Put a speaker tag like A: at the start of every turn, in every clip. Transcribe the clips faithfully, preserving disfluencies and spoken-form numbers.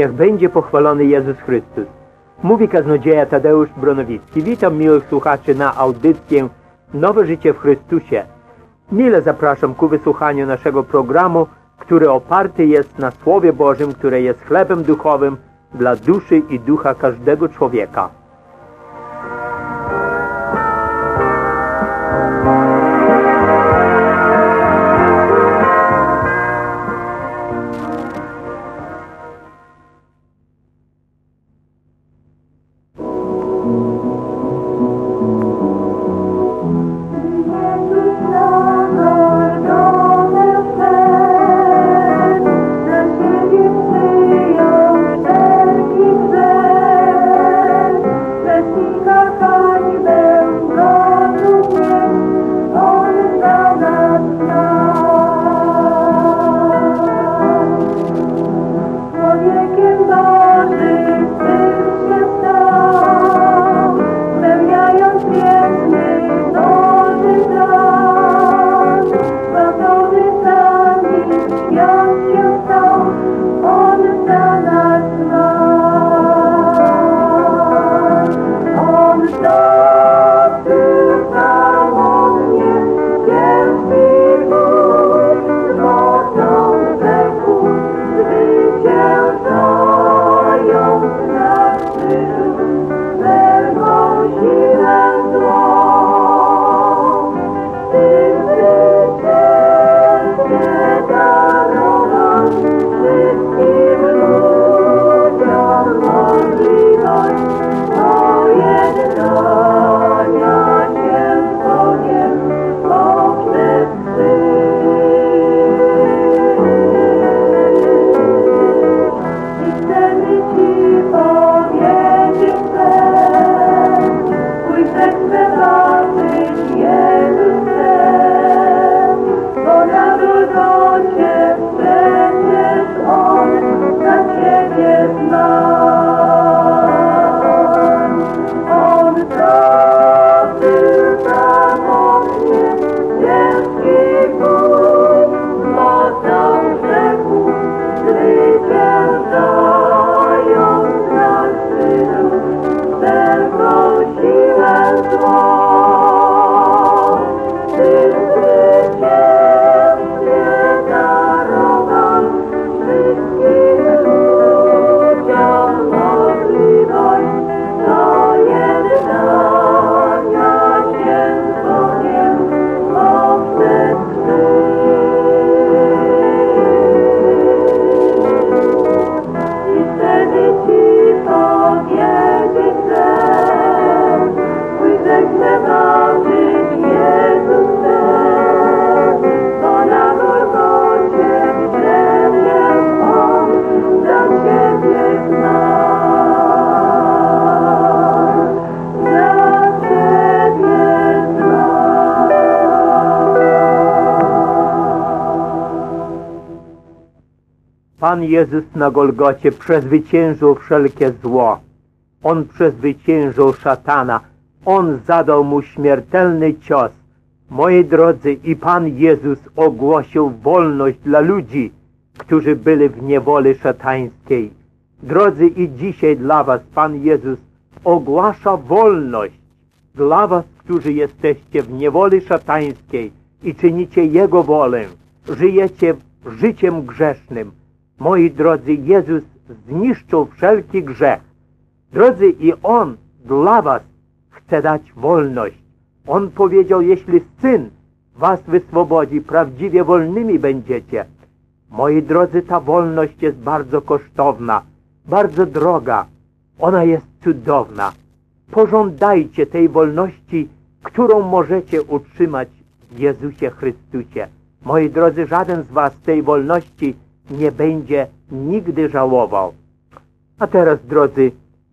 A: Niech będzie pochwalony Jezus Chrystus. Mówi kaznodzieja Tadeusz Bronowicki. Witam miłych słuchaczy na audycję Nowe Życie w Chrystusie. Mile zapraszam ku wysłuchaniu naszego programu, który oparty jest na Słowie Bożym, które jest chlebem duchowym dla duszy i ducha każdego człowieka. Pan Jezus na Golgocie przezwyciężył wszelkie zło. On przezwyciężył szatana. On zadał mu śmiertelny cios. Moi drodzy, i Pan Jezus ogłosił wolność dla ludzi, którzy byli w niewoli szatańskiej. Drodzy, i dzisiaj dla was Pan Jezus ogłasza wolność dla was, którzy jesteście w niewoli szatańskiej i czynicie Jego wolę. Żyjecie życiem grzesznym. Moi drodzy, Jezus zniszczył wszelki grzech. Drodzy, i On dla was chce dać wolność. On powiedział, jeśli Syn was wyswobodzi, prawdziwie wolnymi będziecie. Moi drodzy, ta wolność jest bardzo kosztowna, bardzo droga. Ona jest cudowna. Pożądajcie tej wolności, którą możecie utrzymać w Jezusie Chrystusie. Moi drodzy, żaden z was tej wolności nie będzie nigdy żałował. A teraz, drodzy,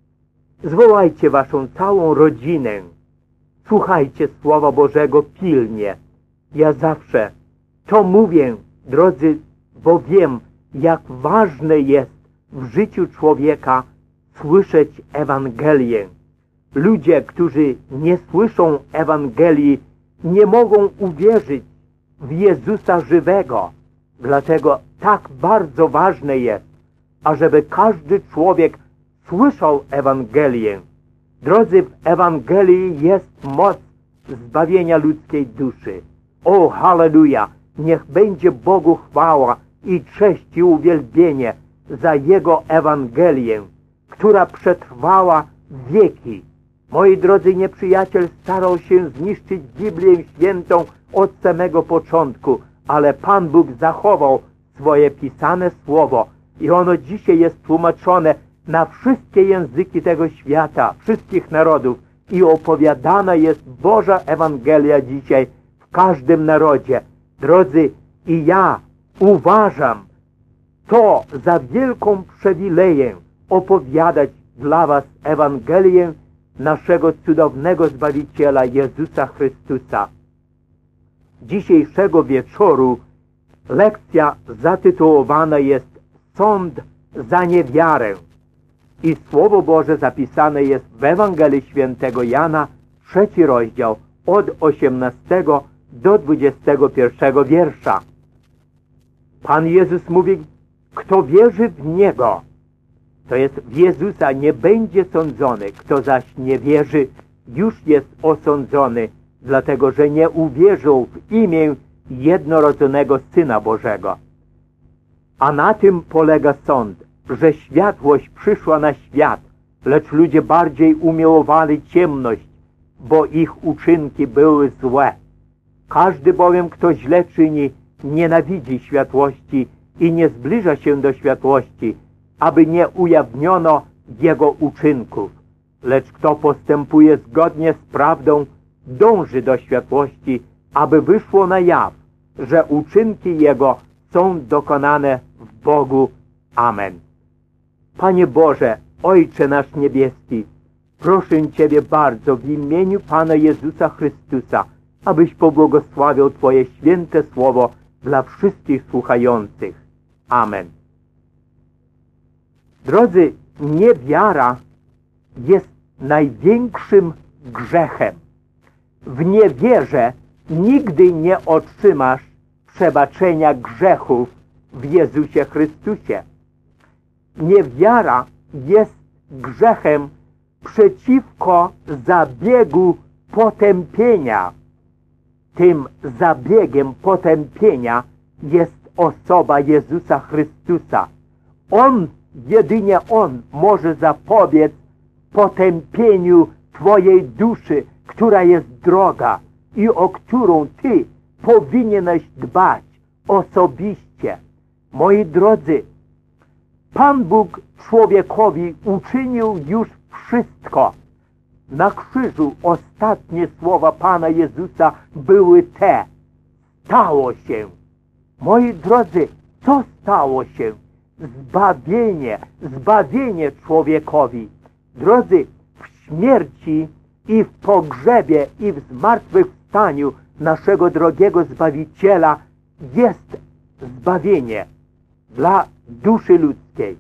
A: zwołajcie waszą całą rodzinę. Słuchajcie Słowa Bożego pilnie. Ja zawsze to mówię, drodzy, bo wiem, jak ważne jest w życiu człowieka słyszeć Ewangelię. Ludzie, którzy nie słyszą Ewangelii, nie mogą uwierzyć w Jezusa żywego. Dlatego tak bardzo ważne jest, ażeby każdy człowiek słyszał Ewangelię. Drodzy, w Ewangelii jest moc zbawienia ludzkiej duszy. O, halleluja! Niech będzie Bogu chwała i cześć i uwielbienie za Jego Ewangelię, która przetrwała wieki. Moi drodzy, nieprzyjaciel starał się zniszczyć Biblię Świętą od samego początku, ale Pan Bóg zachował swoje pisane słowo i ono dzisiaj jest tłumaczone na wszystkie języki tego świata, wszystkich narodów i opowiadana jest Boża Ewangelia dzisiaj w każdym narodzie. Drodzy, i ja uważam to za wielką przywileję opowiadać dla was Ewangelię naszego cudownego Zbawiciela Jezusa Chrystusa. Dzisiejszego wieczoru lekcja zatytułowana jest Sąd za niewiarę i Słowo Boże zapisane jest w Ewangelii Świętego Jana, trzeci rozdział, od osiemnastego do dwudziestego pierwszego wiersza. Pan Jezus mówi, kto wierzy w Niego, to jest w Jezusa, nie będzie sądzony. Kto zaś nie wierzy, już jest osądzony, dlatego że nie uwierzył w imię jednorodzonego Syna Bożego. A na tym polega sąd, że światłość przyszła na świat, lecz ludzie bardziej umiłowali ciemność, bo ich uczynki były złe. Każdy bowiem, kto źle czyni, nienawidzi światłości i nie zbliża się do światłości, aby nie ujawniono jego uczynków. Lecz kto postępuje zgodnie z prawdą, dąży do światłości, aby wyszło na jaw, że uczynki jego są dokonane w Bogu. Amen. Panie Boże, Ojcze nasz niebieski, proszę Ciebie bardzo w imieniu Pana Jezusa Chrystusa, abyś pobłogosławił Twoje święte słowo dla wszystkich słuchających. Amen. Drodzy, niewiara jest największym grzechem. W niewierze nigdy nie otrzymasz przebaczenia grzechów w Jezusie Chrystusie. Niewiara jest grzechem przeciwko zabiegu potępienia. Tym zabiegiem potępienia jest osoba Jezusa Chrystusa. On, jedynie On może zapobiec potępieniu Twojej duszy, która jest droga i o którą Ty powinieneś dbać osobiście. Moi drodzy, Pan Bóg człowiekowi uczynił już wszystko. Na krzyżu ostatnie słowa Pana Jezusa były te: stało się. Moi drodzy, co stało się? Zbawienie, zbawienie człowiekowi. Drodzy, w śmierci i w pogrzebie i w zmartwychwstaniu naszego drogiego Zbawiciela jest zbawienie dla duszy ludzkiej.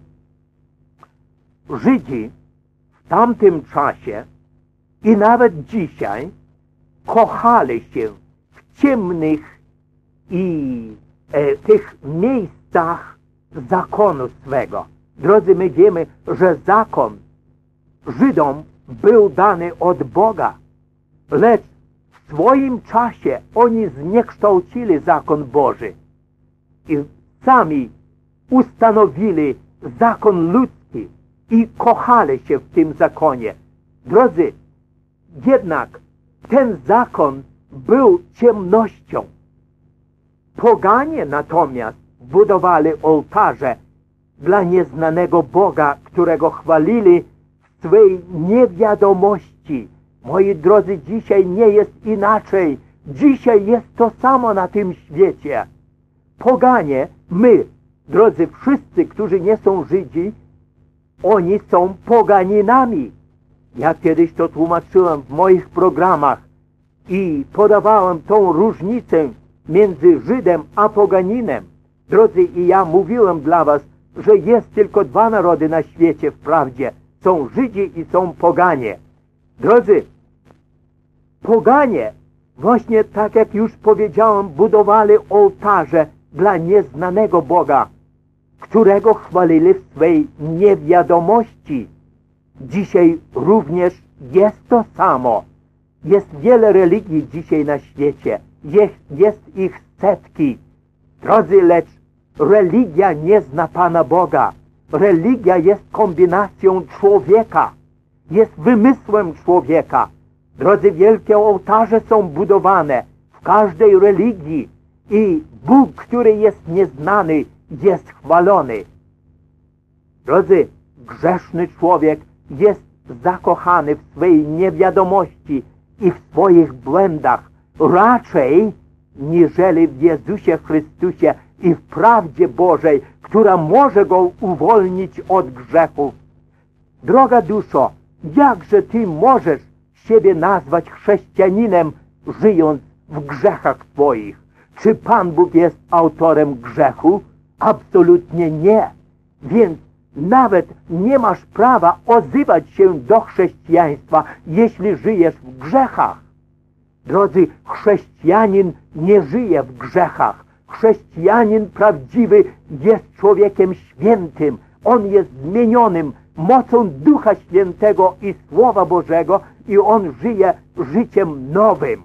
A: Żydzi w tamtym czasie i nawet dzisiaj kochali się w ciemnych i e, tych miejscach zakonu swego. Drodzy, my wiemy, że zakon Żydom był dany od Boga, lecz w swoim czasie oni zniekształcili zakon Boży i sami ustanowili zakon ludzki i kochali się w tym zakonie. Drodzy, jednak ten zakon był ciemnością. Poganie natomiast budowali ołtarze dla nieznanego Boga, którego chwalili w swej niewiadomości. Moi drodzy, dzisiaj nie jest inaczej. Dzisiaj jest to samo na tym świecie. Poganie, my, drodzy, wszyscy, którzy nie są Żydzi, oni są poganinami. Ja kiedyś to tłumaczyłem w moich programach i podawałem tą różnicę między Żydem a poganinem. Drodzy, i ja mówiłem dla was, że jest tylko dwa narody na świecie wprawdzie. Są Żydzi i są poganie. Drodzy, poganie, właśnie tak jak już powiedziałem, budowali ołtarze dla nieznanego Boga. którego chwalili w swej niewiadomości. Dzisiaj również jest to samo. Jest wiele religii dzisiaj na świecie. Jest, jest ich setki. Drodzy, lecz religia nie zna Pana Boga. Religia jest kombinacją człowieka. Jest wymysłem człowieka. Drodzy, wielkie ołtarze są budowane w każdej religii i Bóg, który jest nieznany, jest chwalony. Drodzy, grzeszny człowiek jest zakochany w swej niewiadomości i w swoich błędach raczej niżeli w Jezusie Chrystusie i w prawdzie Bożej, która może go uwolnić od grzechów. Droga duszo, jakże ty możesz siebie nazwać chrześcijaninem, żyjąc w grzechach swoich? Czy Pan Bóg jest autorem grzechu? Absolutnie nie. Więc nawet nie masz prawa odzywać się do chrześcijaństwa, jeśli żyjesz w grzechach. Drodzy, chrześcijanin nie żyje w grzechach. Chrześcijanin prawdziwy jest człowiekiem świętym. On jest zmienionym mocą Ducha Świętego i Słowa Bożego i on żyje życiem nowym.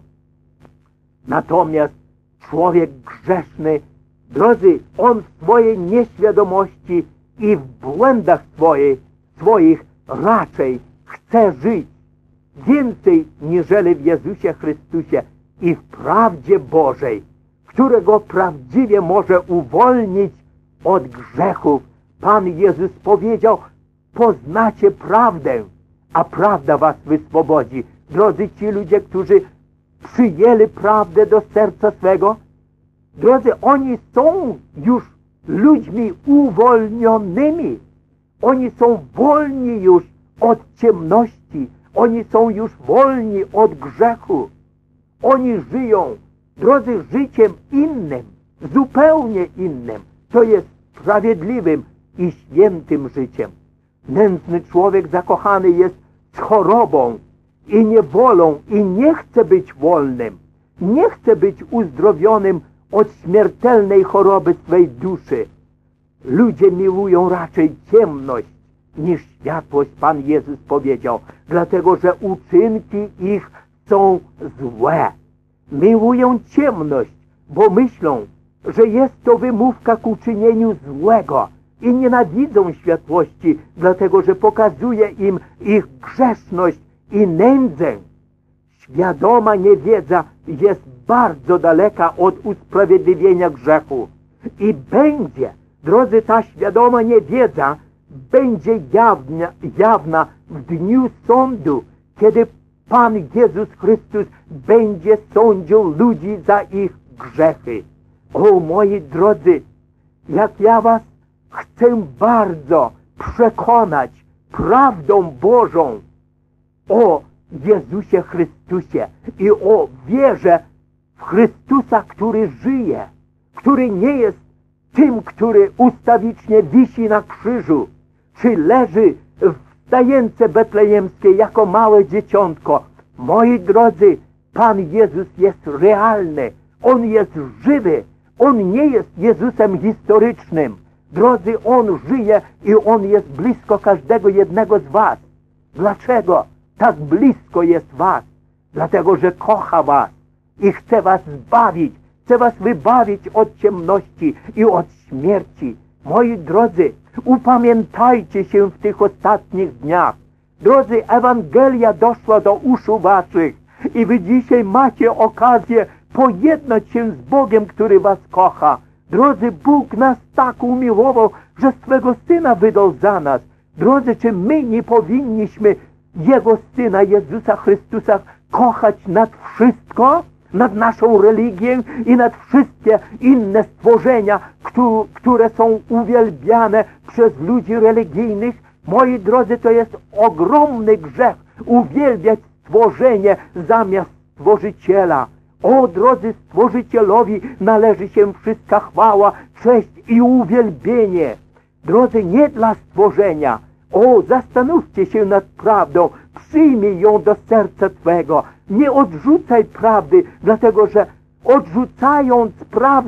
A: Natomiast człowiek grzeszny, drodzy, on w swojej nieświadomości i w błędach swoich, swoich raczej chce żyć więcej niżeli w Jezusie Chrystusie i w prawdzie Bożej, którego prawdziwie może uwolnić od grzechów. Pan Jezus powiedział: poznacie prawdę, a prawda was wyswobodzi. Drodzy, ci ludzie, którzy przyjęli prawdę do serca swego, drodzy, oni są już ludźmi uwolnionymi. Oni są wolni już od ciemności. Oni są już wolni od grzechu. Oni żyją, drodzy, życiem innym, zupełnie innym. To jest sprawiedliwym i świętym życiem. Nędzny człowiek zakochany jest z chorobą i niewolą i nie chce być wolnym. Nie chce być uzdrowionym od śmiertelnej choroby swej duszy. Ludzie miłują raczej ciemność niż światłość, Pan Jezus powiedział, dlatego że uczynki ich są złe. Miłują ciemność, bo myślą, że jest to wymówka ku czynieniu złego i nienawidzą światłości, dlatego że pokazuje im ich grzeszność i nędzę. Świadoma niewiedza jest bardzo daleka od usprawiedliwienia grzechu i będzie, drodzy, ta świadoma niewiedza będzie jawna, jawna w dniu sądu, kiedy Pan Jezus Chrystus będzie sądził ludzi za ich grzechy. O moi drodzy, jak ja was chcę bardzo przekonać prawdą Bożą o Jezusie Chrystusie i o wierze w Chrystusa, który żyje, który nie jest tym, który ustawicznie wisi na krzyżu, czy leży w stajence betlejemskiej jako małe dzieciątko. Moi drodzy, Pan Jezus jest realny. On jest żywy. On nie jest Jezusem historycznym. Drodzy, On żyje i On jest blisko każdego jednego z was. Dlaczego tak blisko jest was? Dlatego, że kocha was i chce was zbawić. Chce was wybawić od ciemności i od śmierci. Moi drodzy, upamiętajcie się w tych ostatnich dniach. Drodzy, Ewangelia doszła do uszu waszych i wy dzisiaj macie okazję pojednać się z Bogiem, który was kocha. Drodzy, Bóg nas tak umiłował, że swego Syna wydał za nas. Drodzy, czy my nie powinniśmy Jego Syna Jezusa Chrystusa kochać nad wszystko? Nad naszą religię i nad wszystkie inne stworzenia, które są uwielbiane przez ludzi religijnych? Moi drodzy, to jest ogromny grzech uwielbiać stworzenie zamiast Stworzyciela. O, drodzy, Stworzycielowi należy się wszystka chwała, cześć i uwielbienie. Drodzy, nie dla stworzenia. O, zastanówcie się nad prawdą, przyjmij ją do serca twego. Nie odrzucaj prawdy, dlatego że odrzucając prawdę,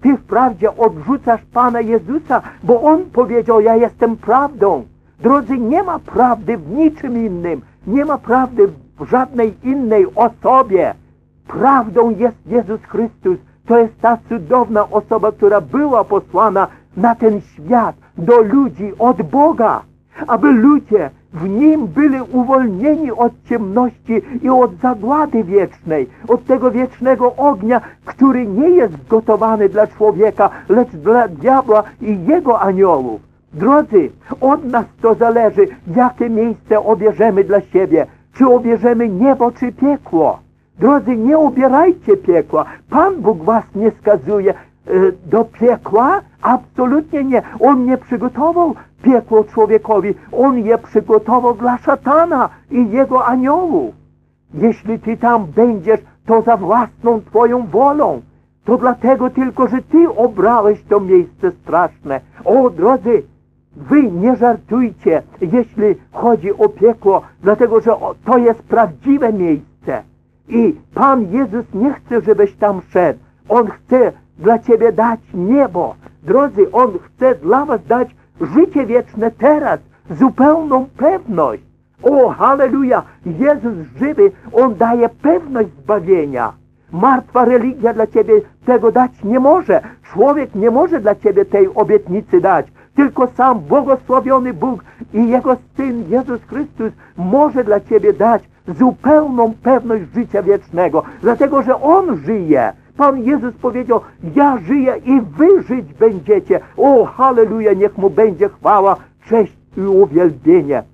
A: ty wprawdzie odrzucasz Pana Jezusa, bo On powiedział, ja jestem prawdą. Drodzy, nie ma prawdy w niczym innym. Nie ma prawdy w żadnej innej osobie. Prawdą jest Jezus Chrystus. To jest ta cudowna osoba, która była posłana na ten świat do ludzi od Boga, aby ludzie w Nim byli uwolnieni od ciemności i od zagłady wiecznej, od tego wiecznego ognia, który nie jest zgotowany dla człowieka, lecz dla diabła i jego aniołów. Drodzy, od nas to zależy, jakie miejsce obierzemy dla siebie. Czy obierzemy niebo, czy piekło. Drodzy, nie obierajcie piekła. Pan Bóg was nie skazuje y, do piekła? Absolutnie nie. On nie przygotował piekło człowiekowi. On je przygotował dla szatana i jego aniołów. Jeśli ty tam będziesz, to za własną twoją wolą. To dlatego tylko, że ty obrałeś to miejsce straszne. O, drodzy, wy nie żartujcie, jeśli chodzi o piekło, dlatego, że to jest prawdziwe miejsce. I Pan Jezus nie chce, żebyś tam szedł. On chce dla ciebie dać niebo. Drodzy, On chce dla was dać życie wieczne teraz, zupełną pewność. O, halleluja! Jezus żywy, On daje pewność zbawienia. Martwa religia dla ciebie tego dać nie może. Człowiek nie może dla ciebie tej obietnicy dać. Tylko sam błogosławiony Bóg i Jego Syn Jezus Chrystus może dla ciebie dać zupełną pewność życia wiecznego. Dlatego, że On żyje. Pan Jezus powiedział, ja żyję i wy żyć będziecie. O, halleluja, niech Mu będzie chwała, cześć i uwielbienie.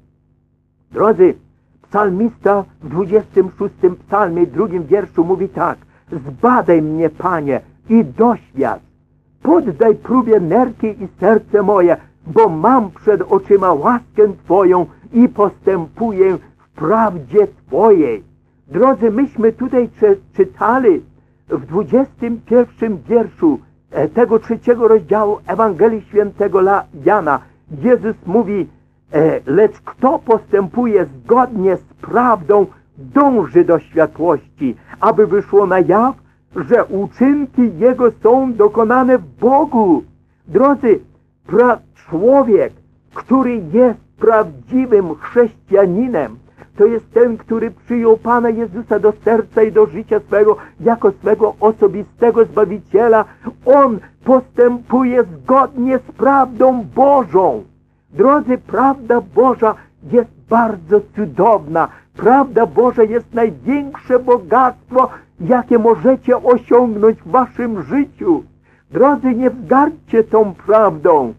A: Drodzy, psalmista w dwudziestym szóstym psalmie, drugim wierszu mówi tak. Zbadaj mnie, Panie, i doświadcz. Poddaj próbie nerki i serce moje, bo mam przed oczyma łaskę Twoją i postępuję w prawdzie Twojej. Drodzy, myśmy tutaj czytali w dwudziestym pierwszym wierszu tego trzeciego rozdziału Ewangelii Świętego Jana. Jezus mówi, lecz kto postępuje zgodnie z prawdą, dąży do światłości, aby wyszło na jaw, że uczynki Jego są dokonane w Bogu. Drodzy, pra człowiek, który jest prawdziwym chrześcijaninem, to jest ten, który przyjął Pana Jezusa do serca i do życia swego jako swego osobistego Zbawiciela. On postępuje zgodnie z prawdą Bożą. Drodzy, prawda Boża jest bardzo cudowna. Prawda Boża jest największe bogactwo, jakie możecie osiągnąć w waszym życiu. Drodzy, nie wzgardźcie tą prawdą.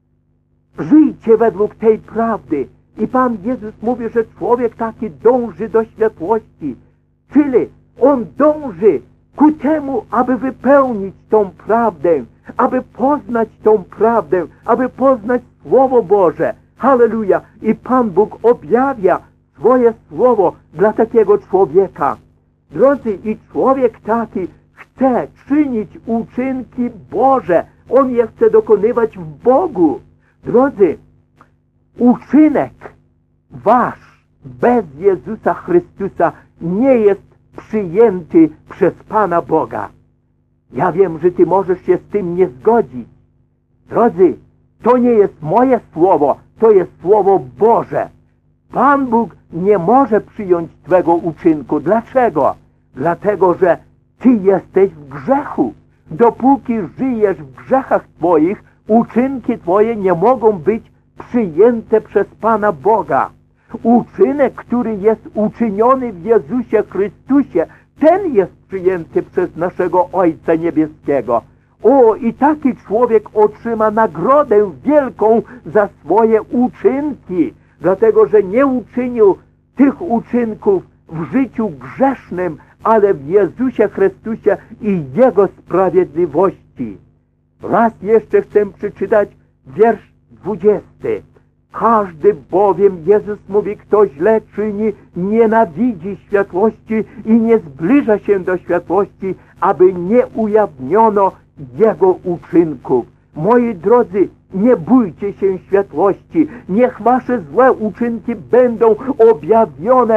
A: Żyjcie według tej prawdy. I Pan Jezus mówi, że człowiek taki dąży do światłości. Czyli on dąży ku temu, aby wypełnić tą prawdę, aby poznać tą prawdę, aby poznać Słowo Boże. Halleluja! I Pan Bóg objawia swoje Słowo dla takiego człowieka. Drodzy, i człowiek taki chce czynić uczynki Boże. On je chce dokonywać w Bogu. Drodzy, uczynek wasz bez Jezusa Chrystusa nie jest przyjęty przez Pana Boga. Ja wiem, że ty możesz się z tym nie zgodzić. Drodzy, to nie jest moje słowo, to jest Słowo Boże. Pan Bóg nie może przyjąć twego uczynku. Dlaczego? Dlatego, że ty jesteś w grzechu. Dopóki żyjesz w grzechach twoich, uczynki twoje nie mogą być przyjęte przez Pana Boga. Uczynek, który jest uczyniony w Jezusie Chrystusie, ten jest przyjęty przez naszego Ojca Niebieskiego. O, i taki człowiek otrzyma nagrodę wielką za swoje uczynki, dlatego że nie uczynił tych uczynków w życiu grzesznym, ale w Jezusie Chrystusie i Jego sprawiedliwości. Raz jeszcze chcę przeczytać wiersz dwudziesty. Każdy bowiem, Jezus mówi, kto źle czyni, nienawidzi światłości i nie zbliża się do światłości, aby nie ujawniono Jego uczynków. Moi drodzy, nie bójcie się światłości. Niech wasze złe uczynki będą objawione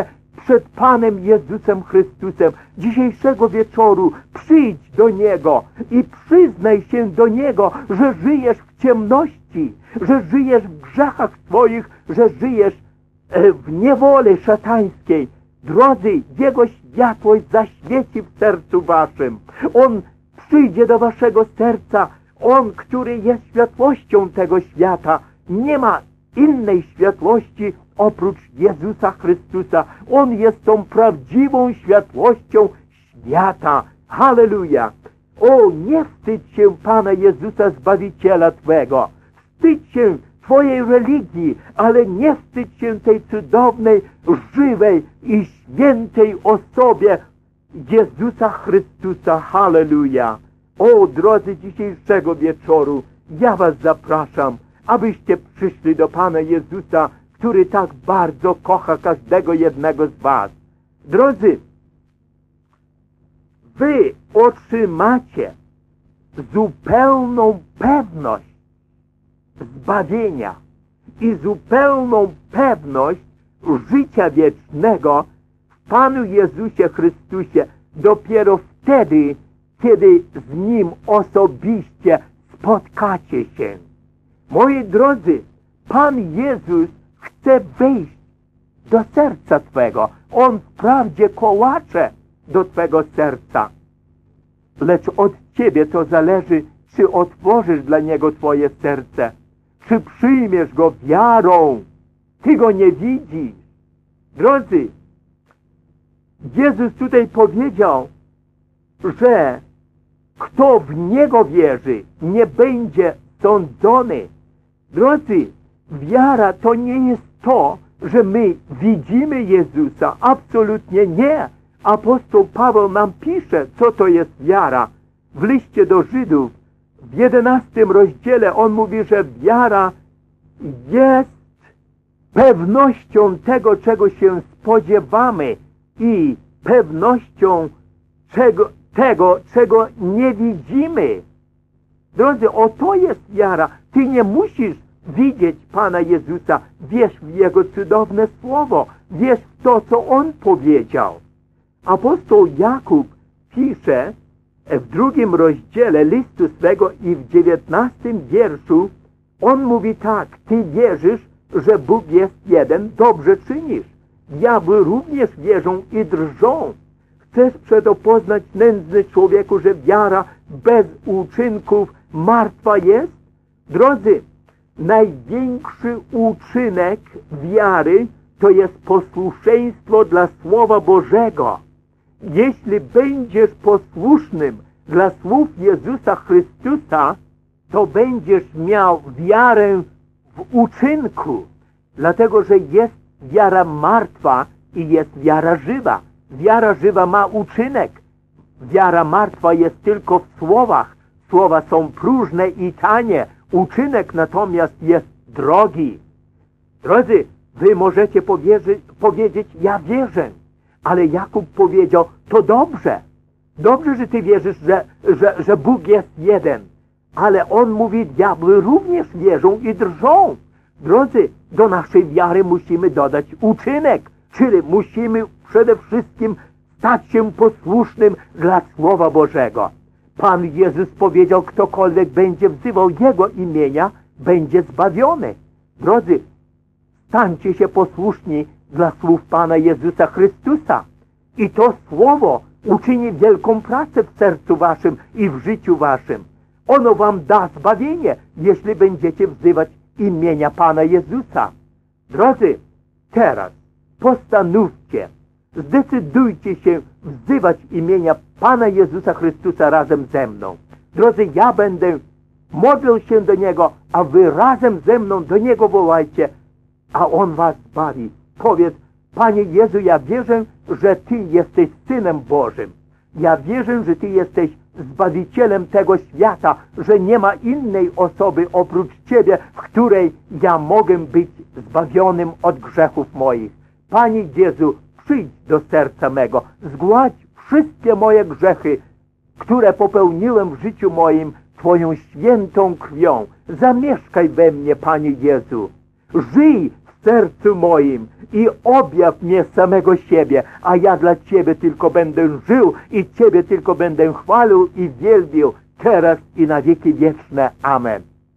A: przed Panem Jezusem Chrystusem dzisiejszego wieczoru. Przyjdź do Niego i przyznaj się do Niego, że żyjesz w ciemności, że żyjesz w grzechach Twoich, że żyjesz w niewoli szatańskiej. Drodzy, Jego światłość zaświeci w sercu waszym. On przyjdzie do waszego serca. On, który jest światłością tego świata. Nie ma innej światłości oprócz Jezusa Chrystusa. On jest tą prawdziwą światłością świata. Halleluja! O, nie wstydź się Pana Jezusa Zbawiciela Twego. Wstydź się Twojej religii, ale nie wstydź się tej cudownej, żywej i świętej osobie Jezusa Chrystusa. Halleluja! O, drodzy dzisiejszego wieczoru, ja was zapraszam, abyście przyszli do Pana Jezusa, który tak bardzo kocha każdego jednego z was. Drodzy, wy otrzymacie zupełną pewność zbawienia i zupełną pewność życia wiecznego w Panu Jezusie Chrystusie dopiero wtedy, kiedy z Nim osobiście spotkacie się. Moi drodzy, Pan Jezus chce wejść do serca Twego. On wprawdzie kołacze do Twego serca. Lecz od Ciebie to zależy, czy otworzysz dla Niego Twoje serce, czy przyjmiesz Go wiarą. Ty Go nie widzisz. Drodzy, Jezus tutaj powiedział, że kto w Niego wierzy, nie będzie sądzony. Drodzy, wiara to nie jest to, że my widzimy Jezusa. Absolutnie nie. Apostoł Paweł nam pisze, co to jest wiara. W liście do Żydów, w jedenastym rozdziale, on mówi, że wiara jest pewnością tego, czego się spodziewamy i pewnością czego, tego, czego nie widzimy. Drodzy, oto jest wiara. Ty nie musisz widzieć Pana Jezusa. Wierz w Jego cudowne słowo. Wierz w to, co On powiedział. Apostoł Jakub pisze w drugim rozdziale listu swego i w dziewiętnastym wierszu, on mówi tak: ty wierzysz, że Bóg jest jeden, dobrze czynisz. Diabły również wierzą i drżą. Chcesz przeto poznać, nędzny człowieku, że wiara bez uczynków martwa jest? Drodzy, największy uczynek wiary to jest posłuszeństwo dla Słowa Bożego. Jeśli będziesz posłusznym dla słów Jezusa Chrystusa, to będziesz miał wiarę w uczynku, dlatego że jest wiara martwa i jest wiara żywa. Wiara żywa ma uczynek. Wiara martwa jest tylko w słowach. Słowa są próżne i tanie. Uczynek natomiast jest drogi. Drodzy, wy możecie powiedzieć, ja wierzę. Ale Jakub powiedział, to dobrze. Dobrze, że ty wierzysz, że, że, że Bóg jest jeden. Ale on mówi, diabły również wierzą i drżą. Drodzy, do naszej wiary musimy dodać uczynek. Czyli musimy przede wszystkim stać się posłusznym dla Słowa Bożego. Pan Jezus powiedział, ktokolwiek będzie wzywał Jego imienia, będzie zbawiony. Drodzy, stańcie się posłuszni dla słów Pana Jezusa Chrystusa. I to Słowo uczyni wielką pracę w sercu waszym i w życiu waszym. Ono wam da zbawienie, jeśli będziecie wzywać imienia Pana Jezusa. Drodzy, teraz postanówcie, zdecydujcie się wzywać imienia Pana Jezusa Chrystusa razem ze mną. Drodzy, ja będę modlił się do Niego, a wy razem ze mną do Niego wołajcie, a On was zbawi. Powiedz, Panie Jezu, ja wierzę, że Ty jesteś Synem Bożym. Ja wierzę, że Ty jesteś Zbawicielem tego świata, że nie ma innej osoby oprócz Ciebie, w której ja mogę być zbawionym od grzechów moich. Panie Jezu, przyjdź do serca mego, zgładź wszystkie moje grzechy, które popełniłem w życiu moim Twoją świętą krwią. Zamieszkaj we mnie, Panie Jezu. Żyj w w sercu moim i objaw mnie samego siebie, a ja dla Ciebie tylko będę żył i Ciebie tylko będę chwalił i wielbił teraz i na wieki wieczne. Amen.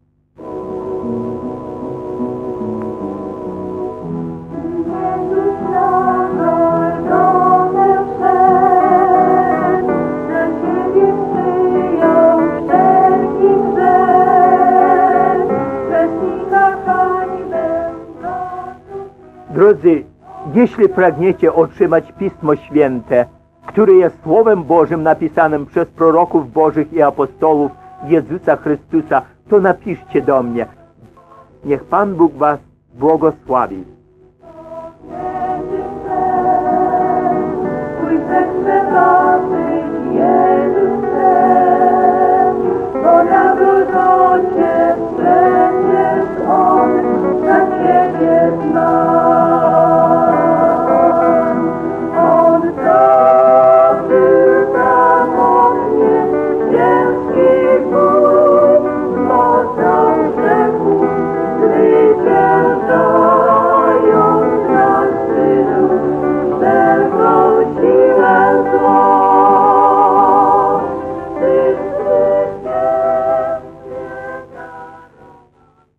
A: Drodzy, jeśli pragniecie otrzymać Pismo Święte, które jest Słowem Bożym napisanym przez proroków Bożych i apostołów Jezusa Chrystusa, to napiszcie do mnie. Niech Pan Bóg was błogosławi.
B: Twój seks